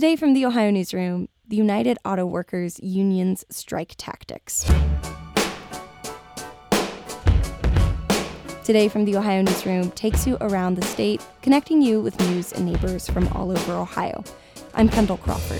Today from the Ohio Newsroom, the United Auto Workers Union's strike tactics. Today from the Ohio Newsroom takes you around the state, connecting you with news and neighbors from all over Ohio. I'm Kendall Crawford.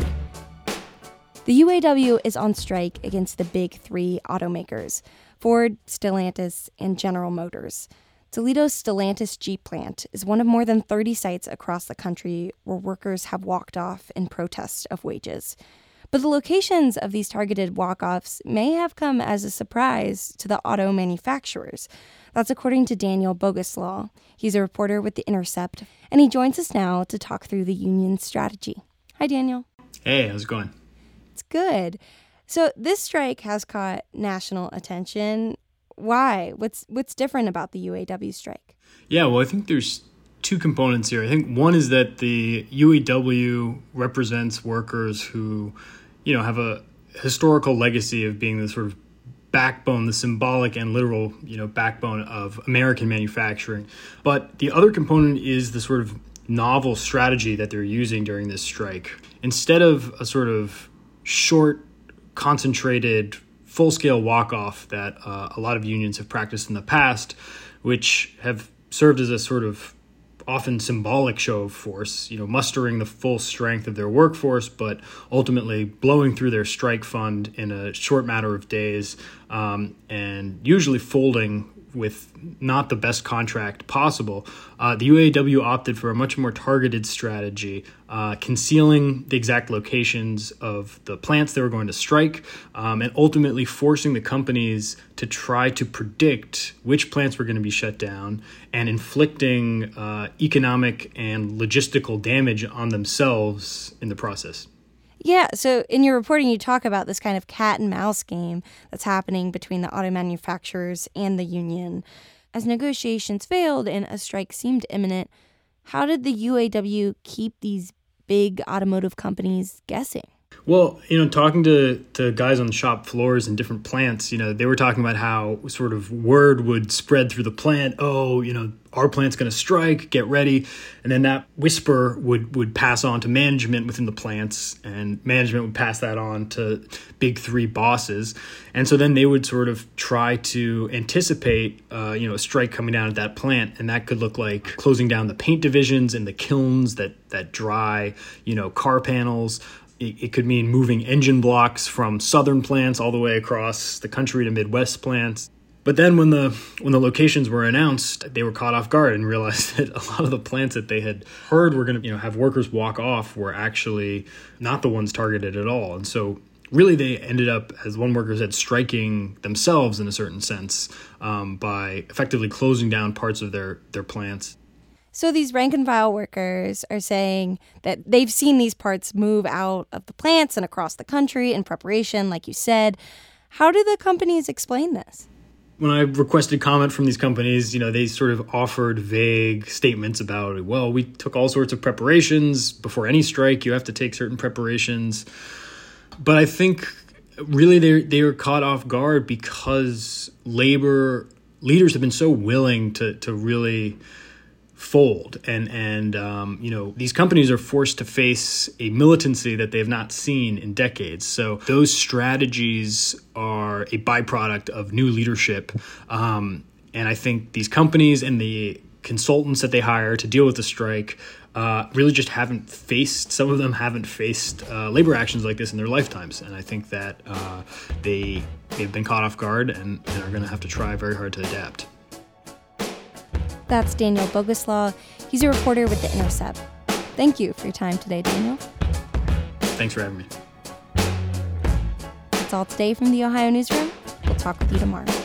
The UAW is on strike against the big three automakers, Ford, Stellantis, and General Motors. Toledo's Stellantis Jeep plant is one of more than 30 sites across the country where workers have walked off in protest of wages. But the locations of these targeted walk-offs may have come as a surprise to the auto manufacturers. That's according to Daniel Boguslaw. He's a reporter with The Intercept, and he joins us now to talk through the union's strategy. Hi, Daniel. Hey, how's it going? It's good. So this strike has caught national attention. Why? What's different about the UAW strike? Yeah, well, I think there's two components here. I think one is that the UAW represents workers who, have a historical legacy of being the sort of backbone, the symbolic and literal, backbone of American manufacturing. But the other component is the sort of novel strategy that they're using during this strike. Instead of a sort of short, concentrated, full-scale walk-off that a lot of unions have practiced in the past, which have served as a sort of often symbolic show of force, mustering the full strength of their workforce, but ultimately blowing through their strike fund in a short matter of days, and usually folding with not the best contract possible. The UAW opted for a much more targeted strategy, concealing the exact locations of the plants they were going to strike, and ultimately forcing the companies to try to predict which plants were going to be shut down and inflicting economic and logistical damage on themselves in the process. Yeah, so in your reporting, you talk about this kind of cat and mouse game that's happening between the auto manufacturers and the union. As negotiations failed and a strike seemed imminent, how did the UAW keep these big automotive companies guessing? Well, talking to guys on the shop floors in different plants, they were talking about how sort of word would spread through the plant. Oh, our plant's going to strike, get ready. And then that whisper would pass on to management within the plants, and management would pass that on to big three bosses. And so then they would sort of try to anticipate, a strike coming down at that plant. And that could look like closing down the paint divisions and the kilns that dry, car panels. It could mean moving engine blocks from southern plants all the way across the country to Midwest plants. But then when the locations were announced, they were caught off guard and realized that a lot of the plants that they had heard were going to have workers walk off were actually not the ones targeted at all. And so really they ended up, as one worker said, striking themselves in a certain sense by effectively closing down parts of their plants. So these rank and file workers are saying that they've seen these parts move out of the plants and across the country in preparation, like you said. How do the companies explain this? When I requested comment from these companies, they sort of offered vague statements about, well, we took all sorts of preparations. Before any strike, you have to take certain preparations. But I think really they were caught off guard because labor leaders have been so willing to really fold. And these companies are forced to face a militancy that they have not seen in decades. So those strategies are a byproduct of new leadership. And I think these companies and the consultants that they hire to deal with the strike really just some of them haven't faced labor actions like this in their lifetimes. And I think that they've been caught off guard and are going to have to try very hard to adapt. That's Daniel Boguslaw. He's a reporter with The Intercept. Thank you for your time today, Daniel. Thanks for having me. That's all today from the Ohio Newsroom. We'll talk with you tomorrow.